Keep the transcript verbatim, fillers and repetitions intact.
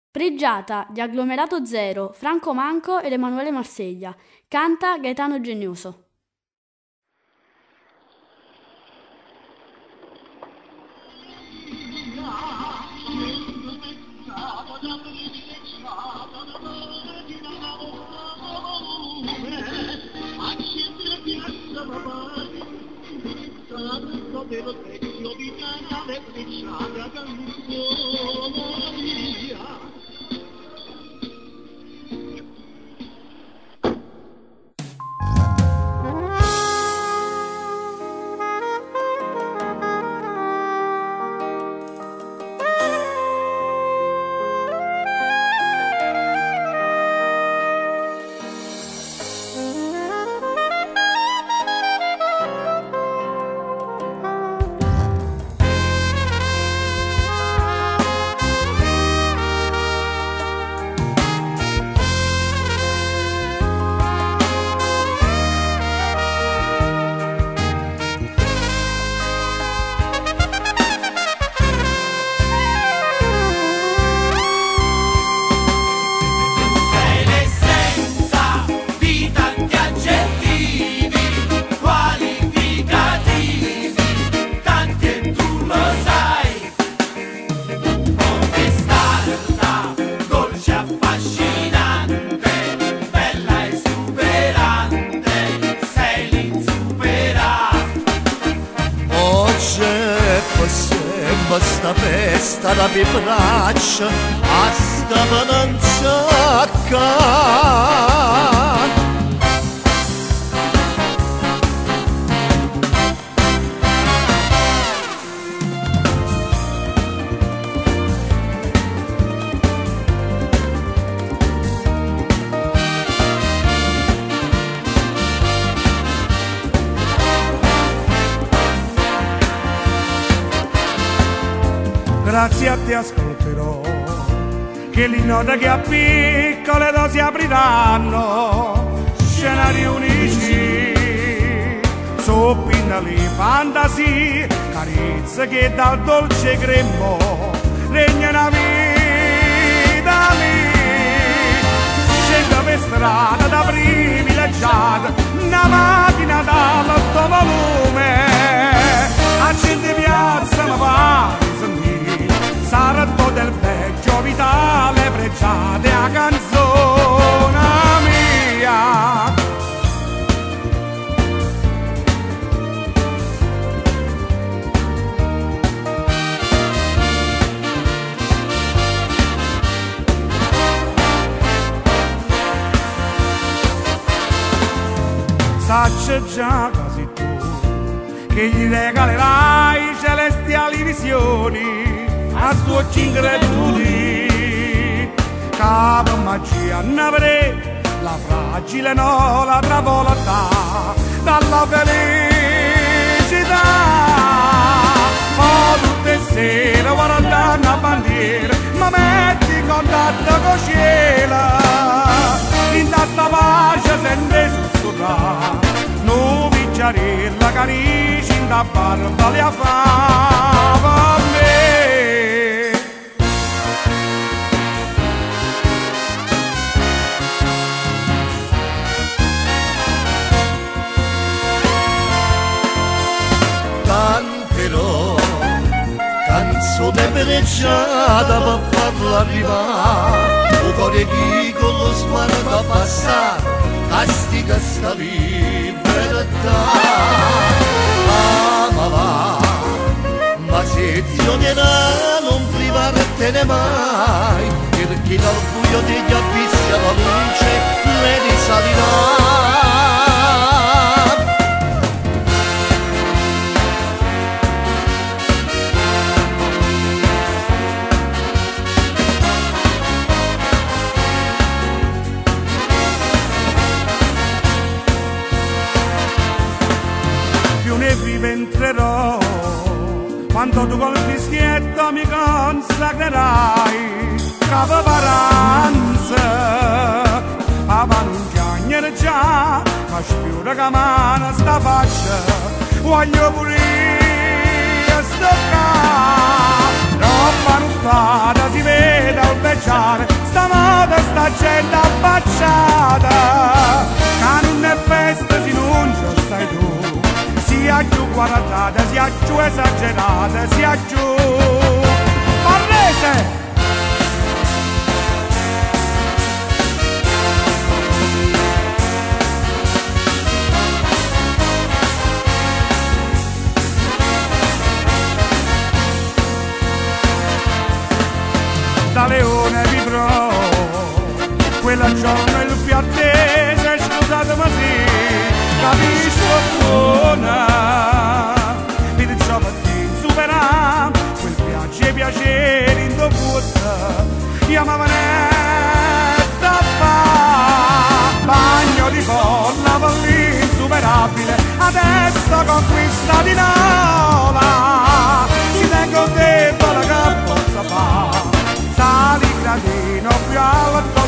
Pregiata di Agglomerato Zero, Franco Manco ed Emanuele Marseglia. Canta Gaetano Genioso. Dello specchio di canale frecciata canzone mia. Sta festa da vibraccia a sta mananzacca. Grazie a te ascolterò, che le note che a piccole dosi apriranno, scenari unici, soppinali fantasie, carezze che dal dolce grembo regna una vita mia. Scendo per strada da privilegiata, una macchina dall'alto volume, accendi piazza ma va. Sarà tutto del peggio vitale, pregiate a canzone mia. Sacce già quasi tu, che gli regalerai celestiali visioni a suo increduli, capo magia navre, la fragile no la travolata dalla felicità. Ma tutte sere guardando a bandiera, ma metti in contatto con cielo, in tanta pace sente sussurrare, non picciarella carici in da barba le affava a me. Canzone pregiata per farla arrivare, un cuore che con lo sguardo a passare, castica sta libertà. Ma va, ma se Dio viene non privartene mai, perché dal buio degli abissi alla luce le risalirà. Entrerò quando tu col fischietto mi consacrerai capo paranza papà non chiagnere già ma sfiora che mano sta faccia voglio pure stoccare troppa nottata si vede al becciare la gente affacciata, che non è festa se non ci stai tu, sia più guardata, sia più esagerata, sia più Barrese. Da Leone vivrò, quella giorno il più attesa, scusatemi sì, capisco buona, mi dicevo a te superare, quel piacere piacere in dovuta, chiamavano da fa, bagno di folla, pallì insuperabile, adesso conquista di nuova, si tengo debole che possa fare, sali gradino più alto